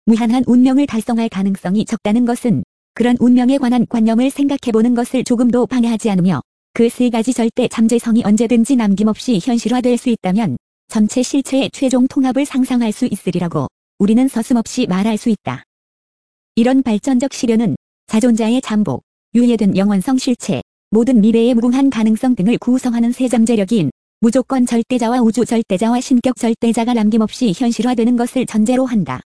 무한한 운명을 달성할 가능성이 적다는 것은 그런 운명에 관한 관념을 생각해보는 것을 조금도 방해하지 않으며 그 세 가지 절대 잠재성이 언제든지 남김없이 현실화될 수 있다면 전체 실체의 최종 통합을 상상할 수 있으리라고 우리는 서슴없이 말할 수 있다. 이런 발전적 시련은 자존자의 잠복, 유예된 영원성 실체, 모든 미래의 무궁한 가능성 등을 구성하는 세 잠재력인 무조건 절대자와 우주 절대자와 신격 절대자가 남김없이 현실화되는 것을 전제로 한다.